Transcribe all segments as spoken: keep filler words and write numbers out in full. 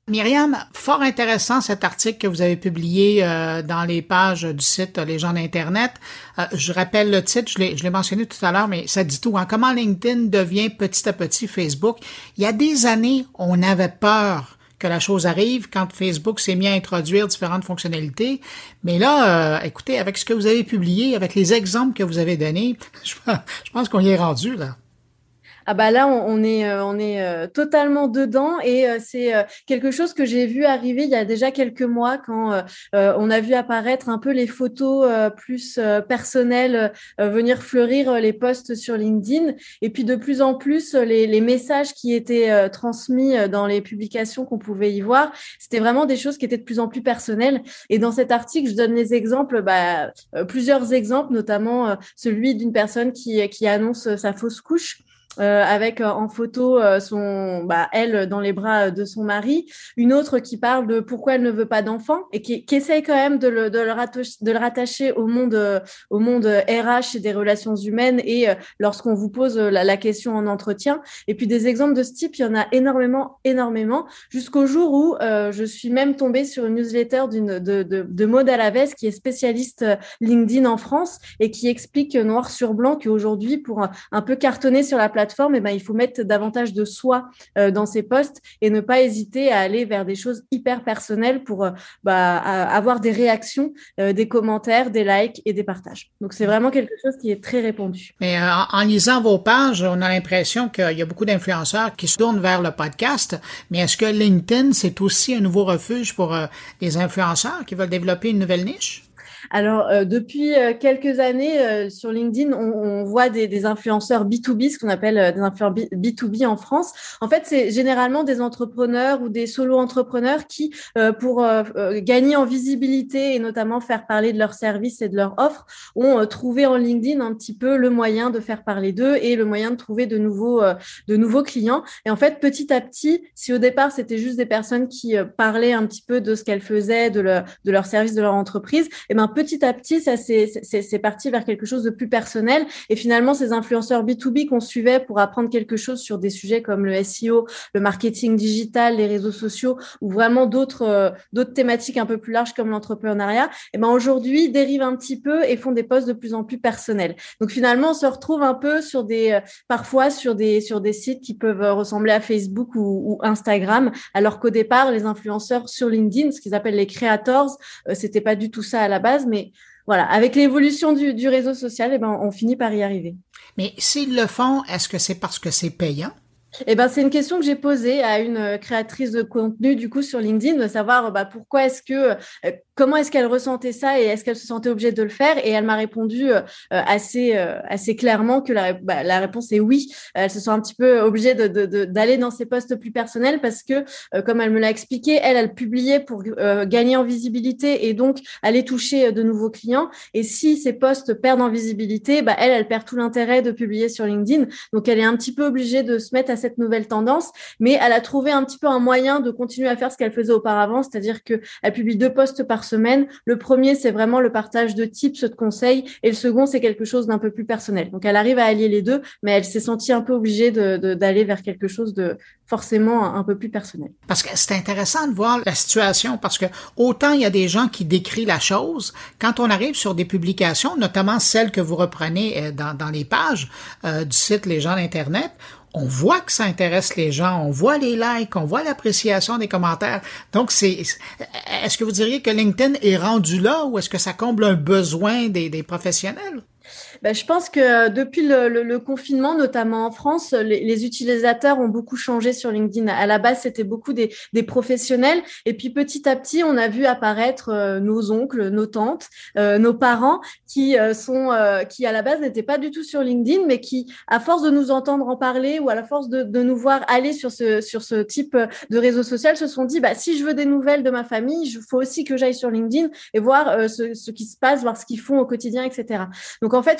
Myriam, fort intéressant cet article que vous avez publié euh, dans les pages du site Les gens d'Internet. Euh, je rappelle le titre, je l'ai, je l'ai mentionné tout à l'heure, mais ça dit tout. Hein? Comment LinkedIn devient petit à petit Facebook. Il y a des années, on avait peur que la chose arrive quand Facebook s'est mis à introduire différentes fonctionnalités. Mais là, euh, écoutez, avec ce que vous avez publié, avec les exemples que vous avez donnés, je, je pense qu'on y est rendu là. Ah bah là, on, on est, euh, on est euh, totalement dedans et euh, c'est euh, quelque chose que j'ai vu arriver il y a déjà quelques mois quand euh, euh, on a vu apparaître un peu les photos euh, plus euh, personnelles euh, venir fleurir euh, les posts sur LinkedIn et puis de plus en plus les, les messages qui étaient euh, transmis euh, dans les publications qu'on pouvait y voir, c'était vraiment des choses qui étaient de plus en plus personnelles. Et dans cet article, je donne les exemples, bah, euh, plusieurs exemples, notamment euh, celui d'une personne qui, qui annonce sa fausse couche. Euh, avec euh, en photo euh, son, bah, elle dans les bras de son mari, une autre qui parle de pourquoi elle ne veut pas d'enfant et qui, qui essaye quand même de le, de le, rattacher, de le rattacher au monde, euh, au monde R H et des relations humaines et euh, lorsqu'on vous pose la, la question en entretien. Et puis des exemples de ce type, il y en a énormément, énormément, jusqu'au jour où euh, je suis même tombée sur une newsletter d'une, de, de, de Maud Alavès qui est spécialiste LinkedIn en France et qui explique noir sur blanc qu'aujourd'hui, pour un, un peu cartonner sur la plateforme, plateforme, eh ben, il faut mettre davantage de soi euh, dans ses posts et ne pas hésiter à aller vers des choses hyper personnelles pour euh, bah, avoir des réactions, euh, des commentaires, des likes et des partages. Donc, c'est vraiment quelque chose qui est très répandu. Mais euh, en, en lisant vos pages, on a l'impression qu'il y a beaucoup d'influenceurs qui se tournent vers le podcast. Mais est-ce que LinkedIn, c'est aussi un nouveau refuge pour euh, les influenceurs qui veulent développer une nouvelle niche? Alors, euh, depuis euh, quelques années, euh, sur LinkedIn, on, on voit des, des influenceurs B deux B, ce qu'on appelle euh, des influenceurs B deux B en France. En fait, c'est généralement des entrepreneurs ou des solo-entrepreneurs qui, euh, pour euh, euh, gagner en visibilité et notamment faire parler de leurs services et de leurs offres, ont euh, trouvé en LinkedIn un petit peu le moyen de faire parler d'eux et le moyen de trouver de nouveaux, euh, de nouveaux clients. Et en fait, petit à petit, si au départ, c'était juste des personnes qui euh, parlaient un petit peu de ce qu'elles faisaient, de, le, de leur service, de leur entreprise, et ben petit à petit, ça c'est, c'est, c'est parti vers quelque chose de plus personnel. Et finalement, ces influenceurs B deux B qu'on suivait pour apprendre quelque chose sur des sujets comme le S E O, le marketing digital, les réseaux sociaux, ou vraiment d'autres, euh, d'autres thématiques un peu plus larges comme l'entrepreneuriat, et ben aujourd'hui dérivent un petit peu et font des posts de plus en plus personnels. Donc finalement, on se retrouve un peu sur des, euh, parfois sur des, sur des sites qui peuvent ressembler à Facebook ou, ou Instagram, alors qu'au départ, les influenceurs sur LinkedIn, ce qu'ils appellent les creators, euh, c'était pas du tout ça à la base. Mais voilà, avec l'évolution du, du réseau social, eh ben, on finit par y arriver. Mais s'ils le font, est-ce que c'est parce que c'est payant? Eh ben, c'est une question que j'ai posée à une créatrice de contenu du coup sur LinkedIn, de savoir bah, pourquoi est-ce que, euh, comment est-ce qu'elle ressentait ça et est-ce qu'elle se sentait obligée de le faire. Et elle m'a répondu euh, assez, euh, assez clairement que la, bah, la réponse est oui. Elle se sent un petit peu obligée de, de, de, d'aller dans ses posts plus personnels parce que, euh, comme elle me l'a expliqué, elle, elle publiait pour euh, gagner en visibilité et donc aller toucher de nouveaux clients. Et si ces posts perdent en visibilité, bah, elle, elle perd tout l'intérêt de publier sur LinkedIn. Donc, elle est un petit peu obligée de se mettre à cette nouvelle tendance, mais elle a trouvé un petit peu un moyen de continuer à faire ce qu'elle faisait auparavant, c'est-à-dire qu'elle publie deux posts par semaine. Le premier, c'est vraiment le partage de tips, de conseils, et le second, c'est quelque chose d'un peu plus personnel. Donc, elle arrive à allier les deux, mais elle s'est sentie un peu obligée de, de, d'aller vers quelque chose de forcément un peu plus personnel. Parce que c'est intéressant de voir la situation, parce que autant il y a des gens qui décrivent la chose, quand on arrive sur des publications, notamment celles que vous reprenez dans, dans les pages euh, du site Les gens d'Internet, on voit que ça intéresse les gens, on voit les likes, on voit l'appréciation des commentaires. Donc, c'est, est-ce que vous diriez que LinkedIn est rendu là ou est-ce que ça comble un besoin des, des professionnels? Ben, je pense que depuis le, le, le confinement, notamment en France, les, les utilisateurs ont beaucoup changé sur LinkedIn. À la base, c'était beaucoup des, des professionnels. Et puis, petit à petit, on a vu apparaître euh, nos oncles, nos tantes, euh, nos parents qui euh, sont, euh, qui à la base n'étaient pas du tout sur LinkedIn, mais qui, à force de nous entendre en parler ou à la force de, de nous voir aller sur ce, sur ce type de réseau social, se sont dit, bah, si je veux des nouvelles de ma famille, il faut aussi que j'aille sur LinkedIn et voir euh, ce, ce qui se passe, voir ce qu'ils font au quotidien, et cetera. Donc, en fait,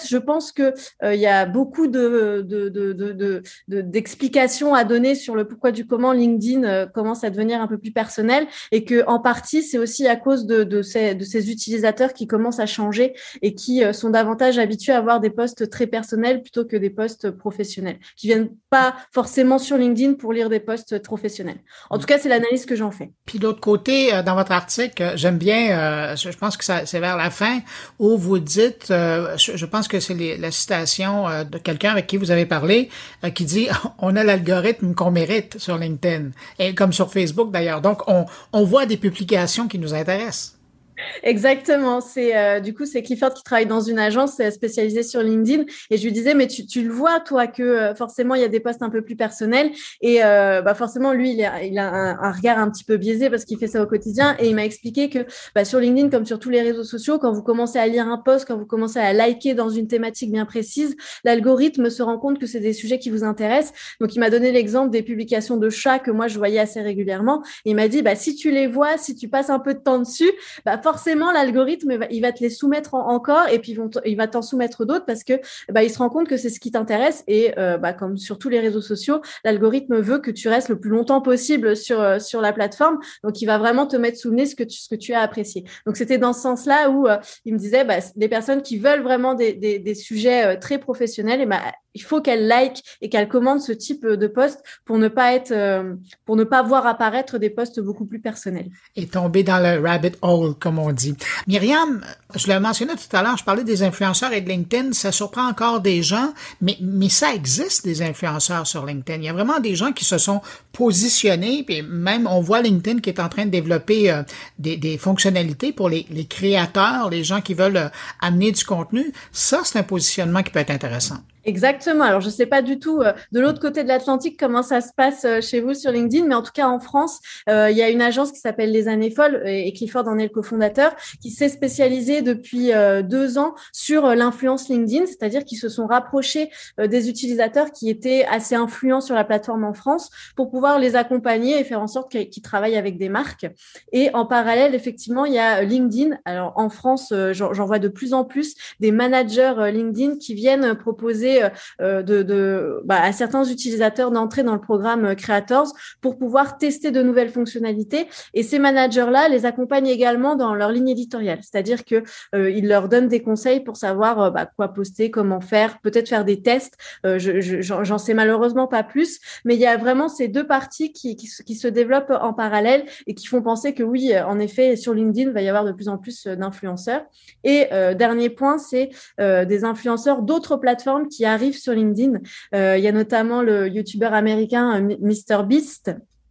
je pense que euh, il y a beaucoup de, de, de, de, de, de, d'explications à donner sur le pourquoi du comment LinkedIn euh, commence à devenir un peu plus personnel et que en partie, c'est aussi à cause de, de, ces, de ces utilisateurs qui commencent à changer et qui euh, sont davantage habitués à avoir des posts très personnels plutôt que des posts professionnels, qui viennent pas forcément sur LinkedIn pour lire des posts professionnels. En tout cas, c'est l'analyse que j'en fais. Puis l'autre côté, euh, dans votre article, j'aime bien, euh, je pense que ça, c'est vers la fin, où vous dites, euh, je, je pense que c'est les, la citation euh, de quelqu'un avec qui vous avez parlé, euh, qui dit « On a l'algorithme qu'on mérite sur LinkedIn », et comme sur Facebook d'ailleurs. Donc, on, on voit des publications qui nous intéressent. Exactement. C'est euh, du coup c'est Clifford qui travaille dans une agence spécialisée sur LinkedIn et je lui disais mais tu, tu le vois toi que euh, forcément il y a des posts un peu plus personnels et euh, bah forcément lui il a, il a un, un regard un petit peu biaisé parce qu'il fait ça au quotidien et il m'a expliqué que bah, sur LinkedIn comme sur tous les réseaux sociaux quand vous commencez à lire un post, quand vous commencez à liker dans une thématique bien précise, l'algorithme se rend compte que c'est des sujets qui vous intéressent. Donc il m'a donné l'exemple des publications de chats que moi je voyais assez régulièrement. Et il m'a dit bah si tu les vois, si tu passes un peu de temps dessus, bah forcément, l'algorithme, il va te les soumettre en, encore et puis ils vont il va t'en soumettre d'autres parce que bah, il se rend compte que c'est ce qui t'intéresse et euh, bah, comme sur tous les réseaux sociaux, l'algorithme veut que tu restes le plus longtemps possible sur, sur la plateforme. Donc, il va vraiment te mettre sous le nez ce que tu, ce que tu as apprécié. Donc, c'était dans ce sens-là où euh, il me disait bah, des personnes qui veulent vraiment des, des, des sujets euh, très professionnels, et bah, il faut qu'elles like et qu'elles commandent ce type de post pour ne pas être, euh, pour ne pas voir apparaître des posts beaucoup plus personnels. Et tomber dans le rabbit hole, comme on dit. Myriam, je l'ai mentionné tout à l'heure, je parlais des influenceurs et de LinkedIn, ça surprend encore des gens, mais, mais ça existe des influenceurs sur LinkedIn. Il y a vraiment des gens qui se sont positionnés, puis même on voit LinkedIn qui est en train de développer euh, des, des fonctionnalités pour les, les créateurs, les gens qui veulent euh, amener du contenu. Ça, c'est un positionnement qui peut être intéressant. Exactement. Alors, je ne sais pas du tout euh, de l'autre côté de l'Atlantique comment ça se passe euh, chez vous sur LinkedIn, mais en tout cas en France, euh, il y a une agence qui s'appelle Les Années Folles et, et Clifford en est le cofondateur, qui s'est spécialisée depuis euh, deux ans sur euh, l'influence LinkedIn, c'est-à-dire qu'ils se sont rapprochés euh, des utilisateurs qui étaient assez influents sur la plateforme en France pour pouvoir les accompagner et faire en sorte qu'ils, qu'ils travaillent avec des marques. Et en parallèle, effectivement, il y a LinkedIn. Alors en France, euh, j'en, j'en vois de plus en plus des managers euh, LinkedIn qui viennent proposer De, de, bah, à certains utilisateurs d'entrer dans le programme Creators pour pouvoir tester de nouvelles fonctionnalités. Et ces managers-là les accompagnent également dans leur ligne éditoriale, c'est-à-dire que euh, ils leur donnent des conseils pour savoir euh, bah, quoi poster, comment faire, peut-être faire des tests. Euh, je, je, j'en, j'en sais malheureusement pas plus, mais il y a vraiment ces deux parties qui, qui, qui se développent en parallèle et qui font penser que oui, en effet, sur LinkedIn, il va y avoir de plus en plus d'influenceurs. Et euh, dernier point, c'est euh, des influenceurs d'autres plateformes qui arrivent sur LinkedIn. Euh, il y a notamment le youtubeur américain mister Beast.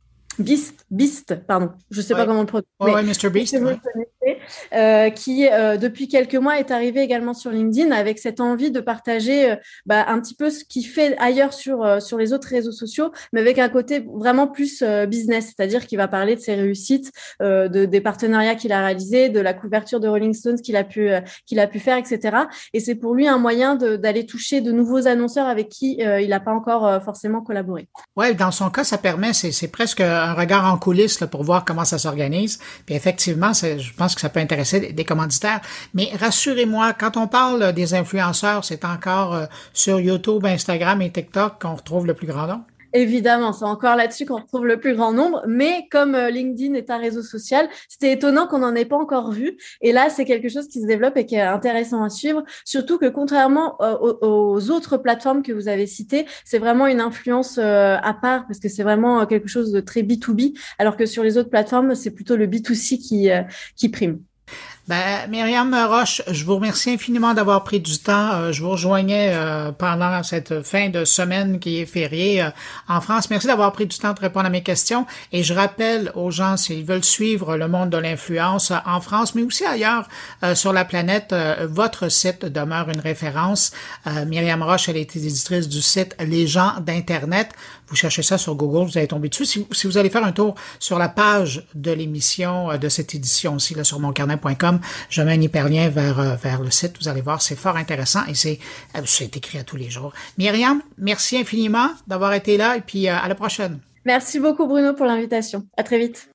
Beast, Beast, pardon, je ne sais ouais. pas comment le prononcer. Oui, ouais, mister Beast. Vous ouais. le connaissez, euh, qui, euh, depuis quelques mois, est arrivé également sur LinkedIn avec cette envie de partager euh, bah, un petit peu ce qu'il fait ailleurs sur, euh, sur les autres réseaux sociaux, mais avec un côté vraiment plus euh, business, c'est-à-dire qu'il va parler de ses réussites, euh, de, des partenariats qu'il a réalisés, de la couverture de Rolling Stones qu'il a pu, euh, qu'il a pu faire, et cetera. Et c'est pour lui un moyen de, d'aller toucher de nouveaux annonceurs avec qui euh, il n'a pas encore euh, forcément collaboré. Oui, dans son cas, ça permet, c'est, c'est presque un regard en coulisses là, pour voir comment ça s'organise. Puis effectivement, c'est, je pense que ça peut intéresser des, des commanditaires. Mais rassurez-moi, quand on parle des influenceurs, c'est encore euh, sur YouTube, Instagram et TikTok qu'on retrouve le plus grand nombre? Évidemment, c'est encore là-dessus qu'on retrouve le plus grand nombre, mais comme euh, LinkedIn est un réseau social, c'était étonnant qu'on n'en ait pas encore vu. Et là, c'est quelque chose qui se développe et qui est intéressant à suivre, surtout que contrairement euh, aux, aux autres plateformes que vous avez citées, c'est vraiment une influence euh, à part parce que c'est vraiment quelque chose de très B deux B, alors que sur les autres plateformes, c'est plutôt le B deux C qui, euh, qui prime. Ben, Myriam Roche, je vous remercie infiniment d'avoir pris du temps. Je vous rejoignais euh, pendant cette fin de semaine qui est fériée euh, en France. Merci d'avoir pris du temps de répondre à mes questions. Et je rappelle aux gens, s'ils veulent suivre le monde de l'influence euh, en France, mais aussi ailleurs euh, sur la planète, euh, votre site demeure une référence. Euh, Myriam Roche, elle est éditrice du site Les gens d'Internet. Vous cherchez ça sur Google, vous allez tomber dessus. Si, si vous allez faire un tour sur la page de l'émission, euh, de cette édition aussi, là, sur mon carnet point com, je mets un hyperlien vers, euh, vers le site. Vous allez voir, c'est fort intéressant et c'est, euh, c'est écrit à tous les jours. Myriam, merci infiniment d'avoir été là et puis euh, à la prochaine. Merci beaucoup Bruno pour l'invitation. À très vite.